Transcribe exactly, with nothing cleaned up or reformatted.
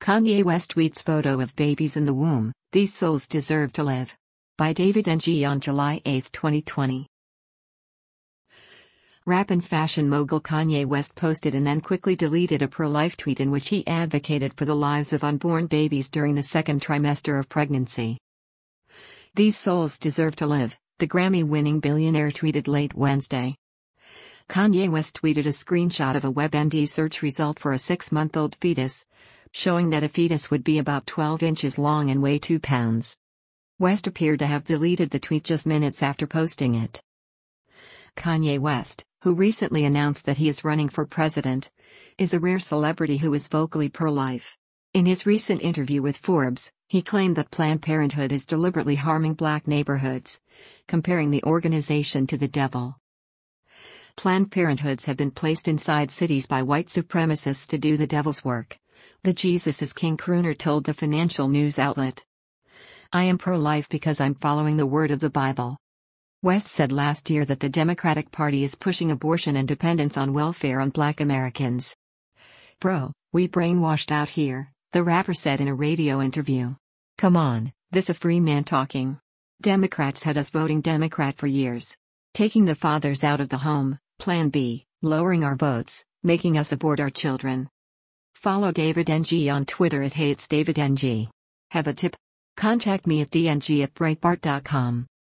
Kanye West tweets photo of babies in the womb, "These souls deserve to live." By David N G on July eighth, twenty twenty. Rap and fashion mogul Kanye West posted and then quickly deleted a pro-life tweet in which he advocated for the lives of unborn babies during the second trimester of pregnancy. "These souls deserve to live," the Grammy-winning billionaire tweeted late Wednesday. Kanye West tweeted a screenshot of a WebMD search result for a six-month-old fetus, showing that a fetus would be about twelve inches long and weigh two pounds. West appeared to have deleted the tweet just minutes after posting it. Kanye West, who recently announced that he is running for president, is a rare celebrity who is vocally pro-life. In his recent interview with Forbes, he claimed that Planned Parenthood is deliberately harming black neighborhoods, comparing the organization to the devil. Planned Parenthoods have been placed inside cities by white supremacists to do the devil's work, the Jesus is King crooner told the financial news outlet. "I am pro-life because I'm following the word of the Bible." West said last year that the Democratic Party is pushing abortion and dependence on welfare on black Americans. "Bro, we brainwashed out here," the rapper said in a radio interview. "Come on, this a free man talking. Democrats had us voting Democrat for years. Taking the fathers out of the home, Plan B, lowering our votes, making us abort our children." Follow David N G on Twitter at HatesDavidNG. Have a tip? Contact me at d n g at breitbart dot com.